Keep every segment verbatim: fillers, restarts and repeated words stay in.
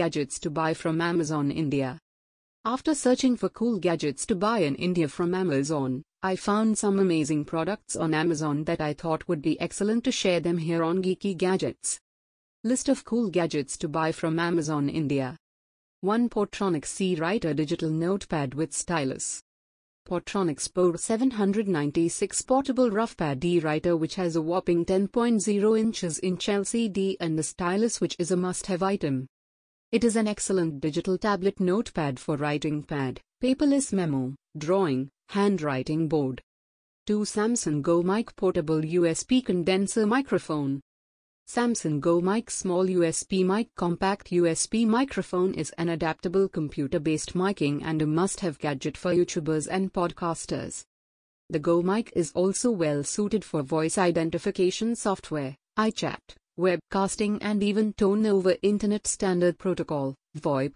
gadgets to buy from Amazon India. After searching for cool gadgets to buy in India from Amazon, I found some amazing products on Amazon that I thought would be excellent to share them here on Geeky Gadgets. List of cool gadgets to buy from Amazon India. one Portronics C-Writer Digital Notepad with Stylus. Portronics Power seven ninety-six Portable Roughpad e-Writer, which has a whopping ten point zero inches inch L C D and a stylus, which is a must-have item. It is an excellent digital tablet notepad for writing pad, paperless memo, drawing, handwriting board. two Samsung Go Mic Portable U S B Condenser Microphone. Samsung Go Mic Small U S B Mic Compact U S B Microphone is an adaptable computer-based miking and a must-have gadget for YouTubers and podcasters. The Go Mic is also well suited for voice identification software, iChat, webcasting and even tone over Internet Standard Protocol, VoIP.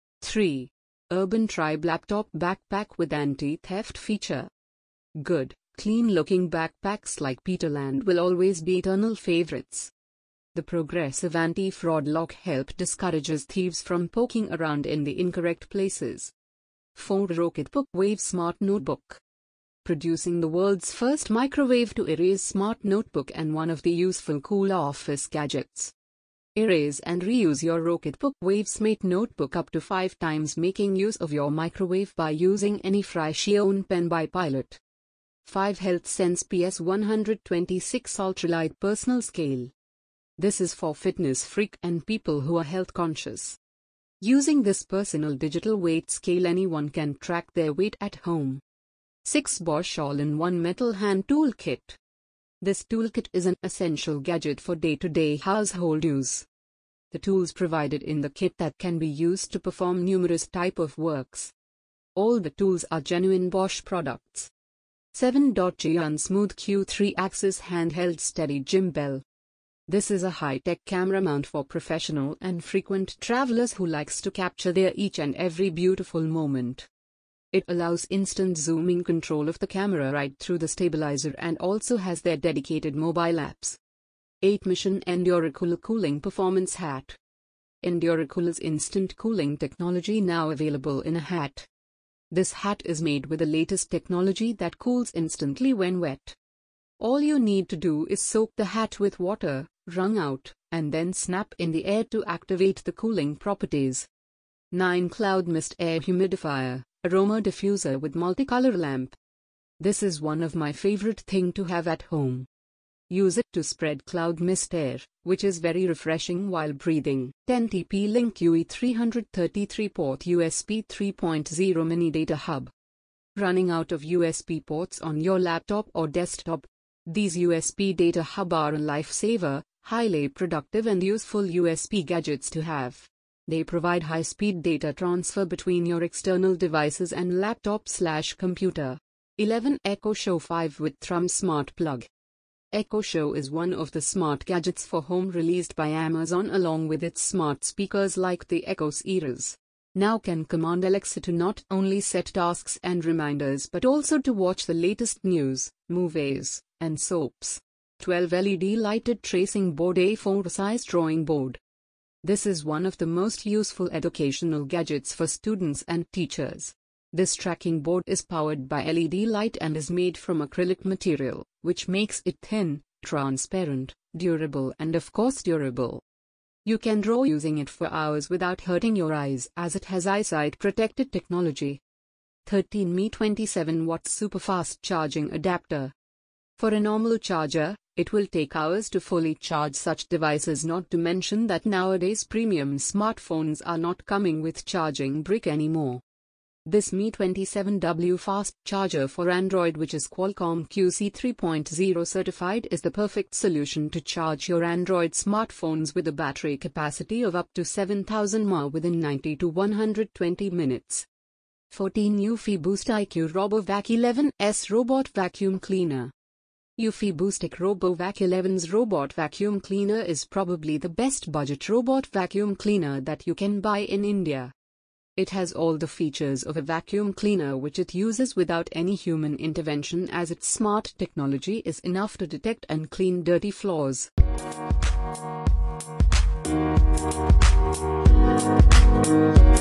three Urban Tribe Laptop Backpack with Anti-Theft Feature. Good, clean-looking backpacks like Peterland will always be eternal favorites. The progressive anti-fraud lock help discourages thieves from poking around in the incorrect places. four Rocketbook Wave Smart Notebook. Producing the world's first microwave-to-erase smart notebook and one of the useful cool office gadgets. Erase and reuse your Rocketbook Wave Smart Notebook up to five times, making use of your microwave by using any Friccione pen by Pilot. five HealthSense P S one twenty-six Ultralight Personal Scale. This is for fitness freak and people who are health conscious. Using this personal digital weight scale, anyone can track their weight at home. six Bosch All-in-One Metal Hand Tool Kit. This toolkit is an essential gadget for day-to-day household use. The tools provided in the kit that can be used to perform numerous type of works. All the tools are genuine Bosch products. seven Giant Smooth Q three Axis Handheld Steady Gimbal. This is a high-tech camera mount for professional and frequent travelers who likes to capture their each and every beautiful moment. It allows instant zooming control of the camera right through the stabilizer and also has their dedicated mobile apps. eight Mission EnduraCool Cooling Performance Hat. EnduraCool's instant cooling technology now available in a hat. This hat is made with the latest technology that cools instantly when wet. All you need to do is soak the hat with water, wrung out, and then snap in the air to activate the cooling properties. nine Cloud Mist Air Humidifier, Aroma Diffuser with Multicolor Lamp. This is one of my favorite thing to have at home. Use it to spread cloud mist air, which is very refreshing while breathing. ten T P Link U E three thirty-three port U S B three point oh Mini Data Hub. Running out of U S B ports on your laptop or desktop? These U S B data hub are a lifesaver, highly productive and useful U S B gadgets to have. They provide high-speed data transfer between your external devices and laptop slash computer. eleven Echo Show five with Thrum Smart Plug. Echo Show is one of the smart gadgets for home released by Amazon along with its smart speakers like the Echo Series. Now can command Alexa to not only set tasks and reminders but also to watch the latest news, movies, and soaps. twelve L E D Lighted Tracing Board A four size Drawing Board. This is one of the most useful educational gadgets for students and teachers. This tracking board is powered by L E D light and is made from acrylic material, which makes it thin, transparent, durable and of course durable. You can draw using it for hours without hurting your eyes as it has eyesight protected technology. thirteen Me twenty-seven watt Superfast Charging Adapter. For a normal charger, it will take hours to fully charge such devices, not to mention that nowadays premium smartphones are not coming with charging brick anymore. This Me twenty-seven W fast charger for Android, which is Qualcomm Q C three point oh certified, is the perfect solution to charge your Android smartphones with a battery capacity of up to seven thousand milliamp hours within ninety to one hundred twenty minutes. fourteen Eufy Boost I Q RoboVac eleven S Robot Vacuum Cleaner. Eufy Boostic RoboVac eleven's robot vacuum cleaner is probably the best budget robot vacuum cleaner that you can buy in India. It has all the features of a vacuum cleaner which it uses without any human intervention, as its smart technology is enough to detect and clean dirty floors. Thank you.